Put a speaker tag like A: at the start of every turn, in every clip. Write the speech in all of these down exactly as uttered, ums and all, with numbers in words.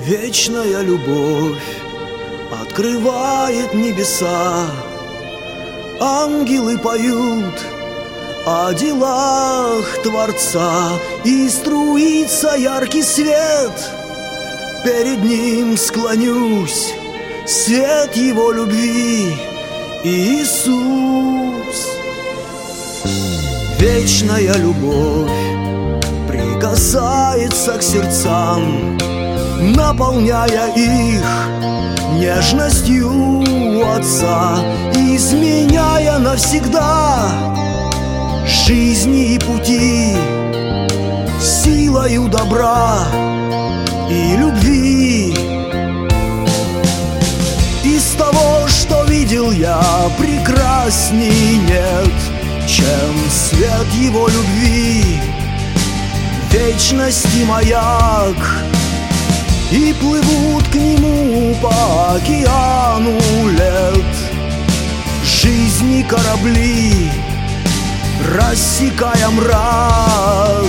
A: Вечная любовь открывает небеса, ангелы поют о делах Творца, и струится яркий свет. Перед ним склонюсь, свет его любви, Иисус. Вечная любовь прикасается к сердцам, наполняя их нежностью Отца, изменяя навсегда жизни и пути, силою добра и любви. Из того, что видел я, прекрасней нет, чем свет его любви, вечности маяк. И плывут к нему по океану лет жизни корабли, рассекая мрак.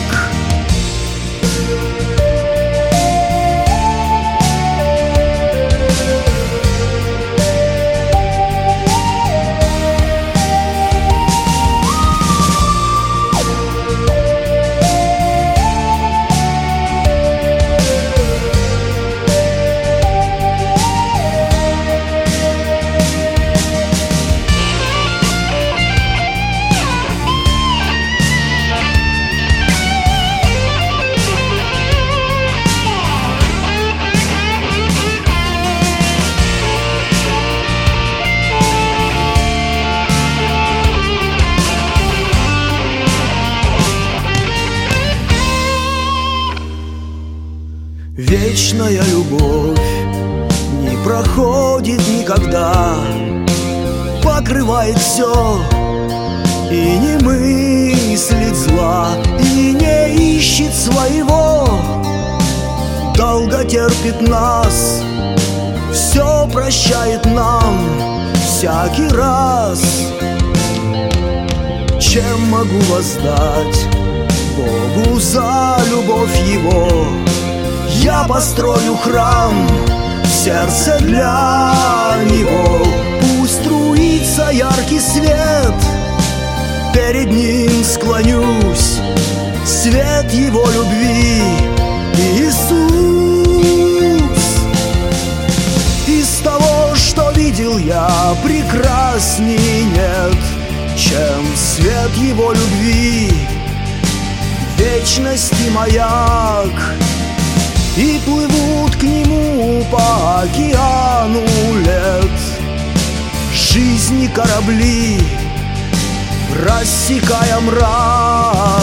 A: Вечная любовь не проходит никогда, покрывает все и не мыслит зла, и не ищет своего, долго терпит нас, все прощает нам всякий раз. Чем могу воздать Богу за любовь Его? Я построю храм в сердце для Него. Пусть струится яркий свет, перед Ним склонюсь, свет Его любви, Иисус. Из того, что видел я, прекрасней нет, чем свет Его любви, вечности маяк. И плывут к нему по океану лет жизни корабли, рассекая мрак.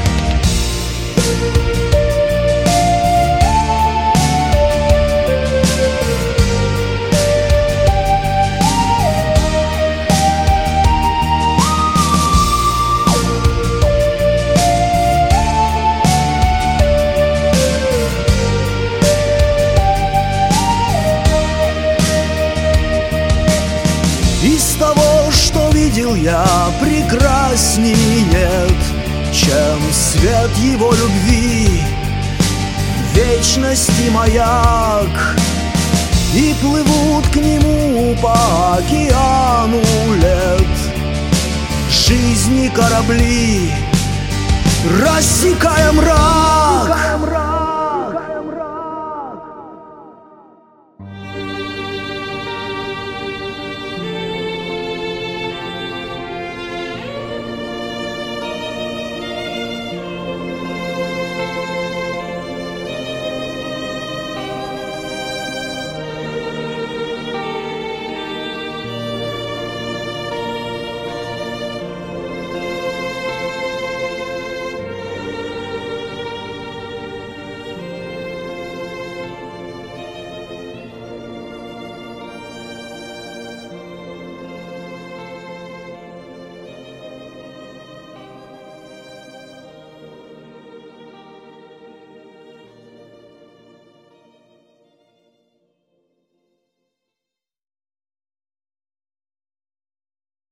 A: Из того, что видел я, прекрасней нет, чем свет его любви, вечности маяк. И плывут к нему по океану лет жизни корабли, рассекая мрак.